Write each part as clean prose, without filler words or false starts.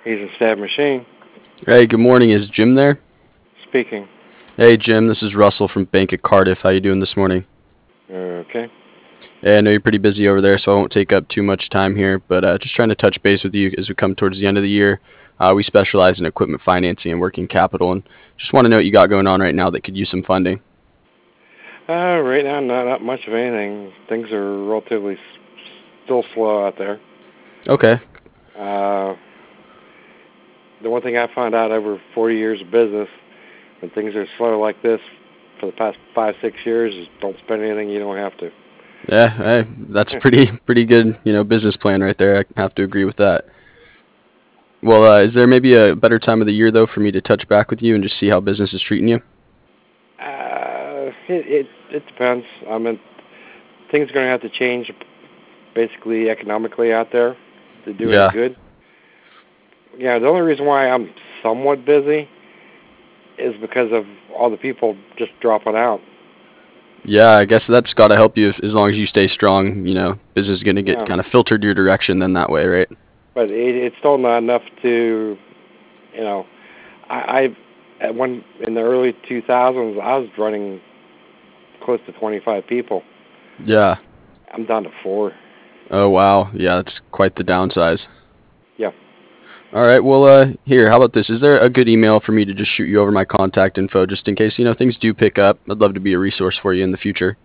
He's a stab machine. Hey, good morning. Is Jim there? Speaking. Hey, Jim. This is Russell from Bank of Cardiff. How you doing this morning? Okay. Hey, I know you're pretty busy over there, so I won't take up too much time here. But just trying to touch base with you as we come towards the end of the year. We specialize in equipment financing and working capital, and just want to know what you got going on right now that could use some funding. Right now, not much of anything. Things are relatively still slow out there. Okay. Uh, the one thing I found out over 40 years of business, when things are slow like this for the past 5, 6 years, is don't spend anything you don't have to. Yeah, hey, that's a pretty good business plan right there. I have to agree with that. Well, is there maybe a better time of the year though for me to touch back with you and just see how business is treating you? It depends. I mean, things are going to have to change basically economically out there to do any Yeah. good. Yeah, the only reason why I'm somewhat busy is because of all the people just dropping out. Yeah, I guess that's got to help you as long as you stay strong. Business is going to get Yeah, kind of filtered your direction then that way, right? but it's still not enough to, you know, I at one in the early 2000s I was running close to 25 people. Yeah. I'm down to 4. Oh, wow. Yeah, that's quite the downsize. Yeah. All right. Well, here, how about this? Is there a good email for me to just shoot you over my contact info just in case, things do pick up? I'd love to be a resource for you in the future.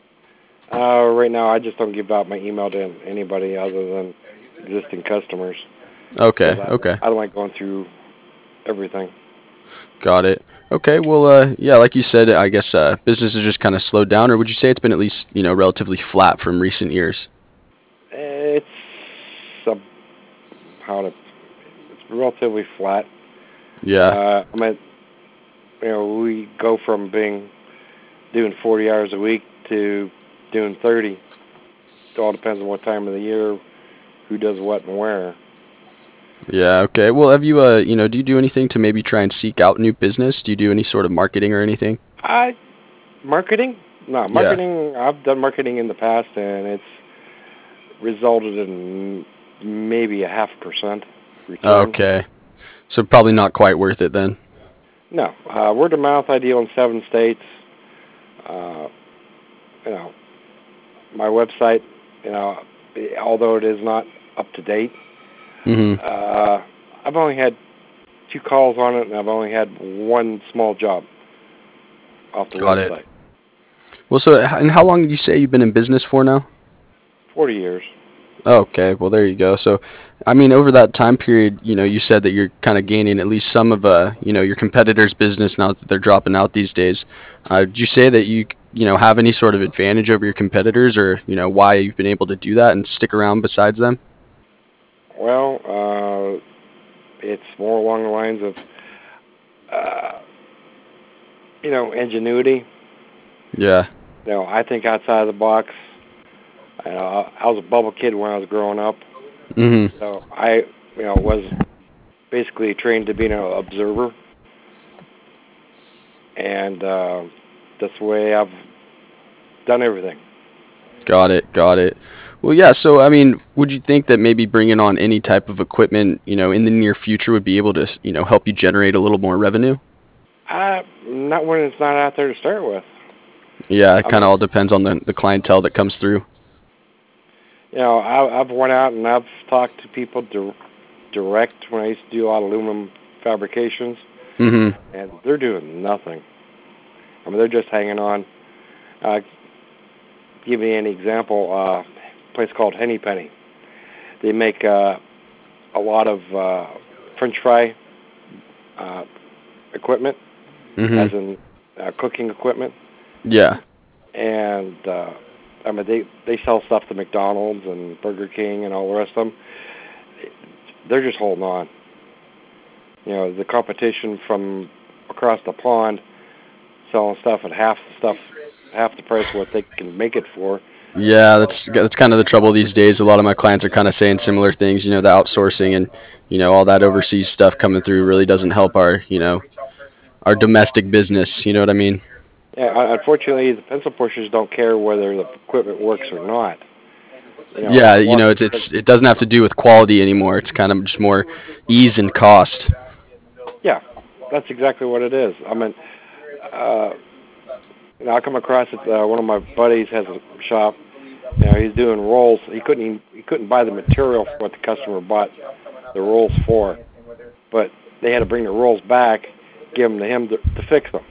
Right now I just don't give out my email to anybody other than existing customers because Okay. I Okay. I don't like going through everything. Got it. Okay. Well, yeah, like you said, I guess business has just kind of slowed down, or would you say it's been at least, relatively flat from recent years? It's a, how to it's relatively flat. Yeah. I mean, we go from being doing 40 hours a week to doing 30. It all depends on what time of the year, who does what and where. Yeah, okay. Well, have you, do you do anything to maybe try and seek out new business? Do you do any sort of marketing or anything? I marketing? No, Yeah. marketing. I've done marketing in the past, and it's resulted in maybe a 0.5% return. Okay. So probably not quite worth it then. No, word of mouth. I deal in 7 states. Uh, you know, my website. You know, although it is not up to date, Mm-hmm. uh, I've only had 2 calls on it, and I've only had one small job off the Got it. website. Well, so, and how long did you say you've been in business for now? 40 years. Okay, well there you go. So, I mean, over that time period, you said that you're kind of gaining at least some of your competitors' business now that they're dropping out these days. Did you say that you have any sort of advantage over your competitors, or why you've been able to do that and stick around besides them? Well, it's more along the lines of, uh, ingenuity. Yeah. I think outside of the box. I was a bubble kid when I was growing up, Mm-hmm. so I, was basically trained to be an observer, and that's the way I've done everything. Got it. Got it. Well, yeah. So, I mean, would you think that maybe bringing on any type of equipment, in the near future would be able to, help you generate a little more revenue? Not when it's not out there to start with. Yeah, it I kind of mean, all depends on the clientele that comes through. I've went out and I've talked to people direct when I used to do a lot of aluminum fabrications, Mm-hmm. and they're doing nothing. I mean, they're just hanging on. Uh, Give me an example. A place called Henny Penny. They make a lot of French fry uh, equipment, as Mm-hmm. in cooking equipment, Yeah. and I mean they sell stuff to McDonald's and Burger King and all the rest of them. They're just holding on. The competition from across the pond selling stuff at half the price of what they can make it for. Yeah, that's kind of the trouble these days. A lot of my clients are kind of saying similar things. The outsourcing and all that overseas stuff coming through really doesn't help our domestic business. You know what I mean? Yeah, unfortunately, the pencil pushers don't care whether the equipment works or not. Yeah, Wash, it doesn't have to do with quality anymore. It's kind of just more ease and cost. yeah, that's exactly what it is. I mean, uh, I come across it. One of my buddies has a shop. He's doing rolls. He couldn't buy the material for what the customer bought the rolls for, but they had to bring the rolls back, give them to him to fix them.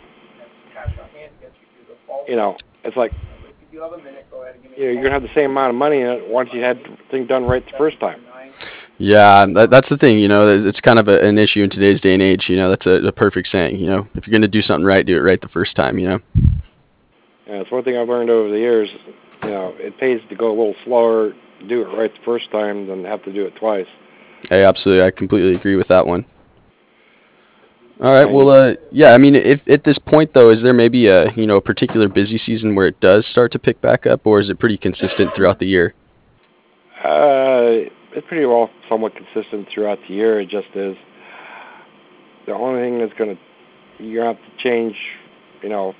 It's like you're gonna have the same amount of money in it once you had the thing done right the first time. Yeah, that's the thing. It's kind of an issue in today's day and age. That's a perfect saying. If you're gonna do something right, do it right the first time. It's one thing I've learned over the years. It pays to go a little slower, do it right the first time, than have to do it twice. Hey, absolutely, I completely agree with that one. All right, And well, yeah, I mean, if at this point though, is there maybe a particular busy season where it does start to pick back up, or is it pretty consistent throughout the year? it's pretty well somewhat consistent throughout the year. It just is. The only thing that's you're gonna have to change. You know,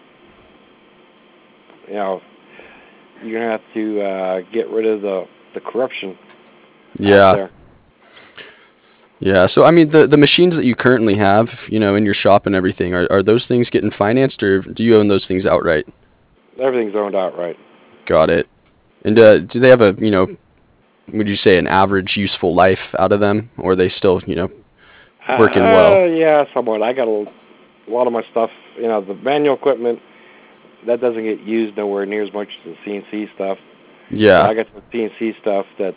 you know, you're gonna have to get rid of the corruption out Yeah, there. yeah. So I mean, the machines that you currently have, in your shop and everything, are those things getting financed, or do you own those things outright? Everything's owned outright. Got it. And do they have would you say an average useful life out of them, or are they still, working well? Yeah, somewhat. I got a lot of my stuff. The manual equipment that doesn't get used nowhere near as much as the CNC stuff. But Yeah. I got some CNC stuff that's.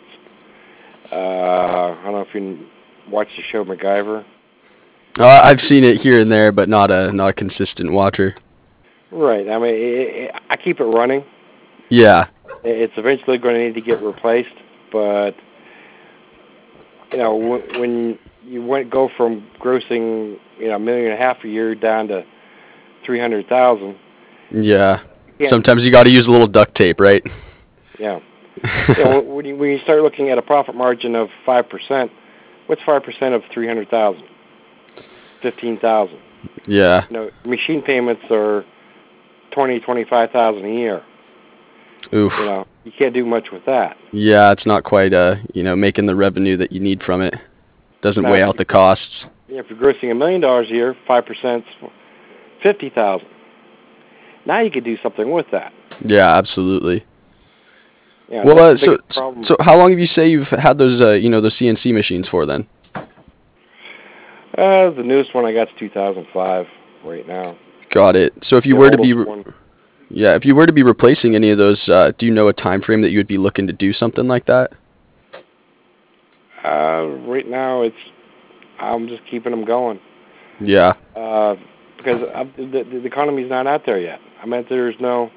I don't know if you watch the show MacGyver. I've seen it here and there, but not a consistent watcher. Right. I mean, I keep it running. Yeah. It's eventually going to need to get replaced, but when you go from grossing $1.5 million a year down to 300,000, Yeah. you can't. Sometimes you got to use a little duct tape, right? Yeah. When you start looking at a profit margin of 5%, what's 5% of 300,000? 15,000. Yeah. Machine payments are 25,000 a year. Oof. You can't do much with that. Yeah, it's not quite making the revenue that you need from it. Doesn't Now, weigh out the costs. if you're grossing $1 million a year, 5% 50,000. Now you could do something with that. Yeah, absolutely. Well, That's the so biggest problem. so how long have you say you've had those those CNC machines for then? The newest one I got is 2005 right now. Got it. So if you The were to be oldest one, yeah, if you were to be replacing any of those, do you know a time frame that you would be looking to do something like that? right now I'm just keeping them going. Yeah. Because the economy's not out there yet. I mean, there's no,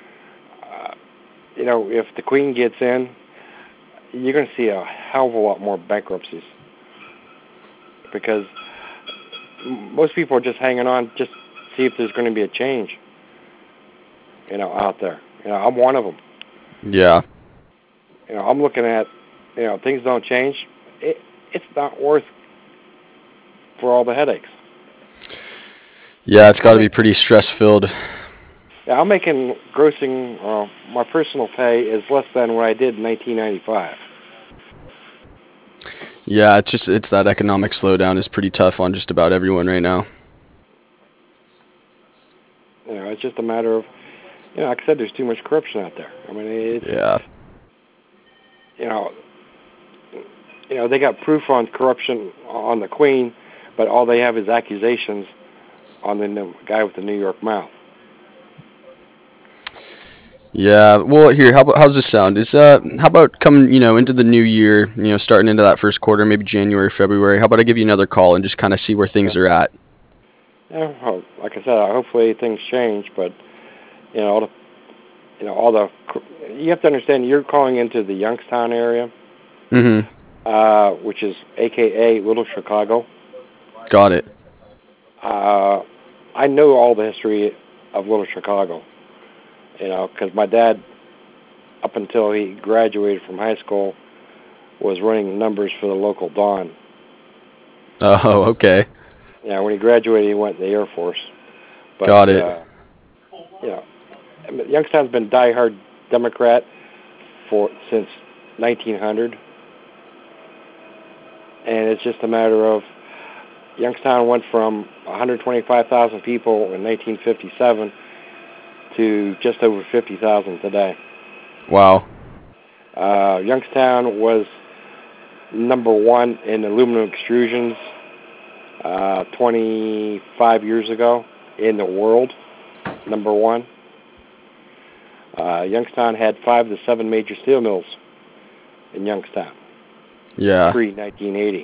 if the Queen gets in, you're going to see a hell of a lot more bankruptcies because most people are just hanging on just to see if there's going to be a change, out there. I'm one of them. Yeah. I'm looking at, things don't change. It's not worth for all the headaches. Yeah, it's got I'm to be making, pretty stress filled. I'm making grossing. My personal pay is less than what I did in 1995. Yeah, it's that economic slowdown is pretty tough on just about everyone right now. It's just a matter of, like I said, there's too much corruption out there. I mean, Yeah. you know, they got proof on corruption on the Queen, but all they have is accusations on the guy with the New York mouth. Yeah. Well, here, how's this sound? Is how about coming, into the new year, starting into that first quarter, maybe January, February. How about I give you another call and just kind of see where things Yeah. are at? Yeah. Well, like I said, hopefully things change, but all the you have to understand you're calling into the Youngstown area, Mhm. which is AKA Little Chicago. Got it. Uh, I know all the history of Little Chicago, because my dad, up until he graduated from high school, was running numbers for the local Dawn. Oh, okay. Yeah, when he graduated, he went in the Air Force. But Got it. you know, Youngstown's been diehard Democrat since 1900, and it's just a matter of Youngstown went from 125,000 people in 1957 to just over 50,000 today. Wow. Youngstown was number one in aluminum extrusions 25 years ago in the world. Number one. Youngstown had 5 to 7 major steel mills in Youngstown. Yeah. Pre-1980.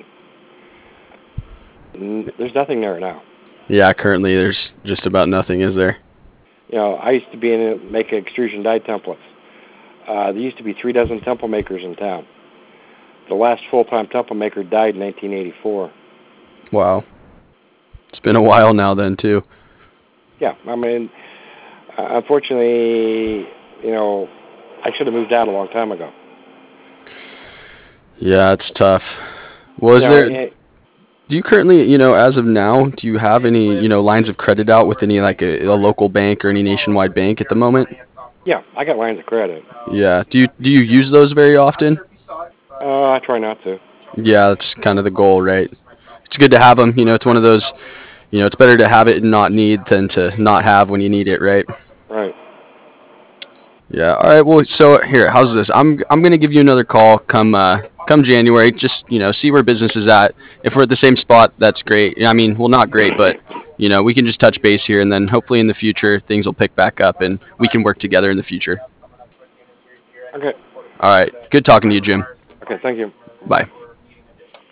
There's nothing there now. Yeah, currently there's just about nothing, is there? You know, I used to be making extrusion die templates. There used to be 3 dozen temple makers in town. The last full-time temple maker died in 1984. Wow. It's been a while now then, too. Yeah, I mean, unfortunately, you know, I should have moved out a long time ago. Yeah, it's tough. Well, do you currently, as of now, do you have any, lines of credit out with any, like a local bank or any nationwide bank at the moment? Yeah, I got lines of credit. Yeah. Do you use those very often? I try not to. Yeah, that's kind of the goal, right? It's good to have them. It's one of those, it's better to have it and not need than to not have when you need it, right? Right. Yeah. All right. Well, so here, how's this? I'm gonna give you another call come January. Just see where business is at. If we're at the same spot, that's great. I mean, well, not great, but we can just touch base here, and then hopefully in the future things will pick back up, and we can work together in the future. Okay. All right. Good talking to you, Jim. Okay. Thank you. Bye.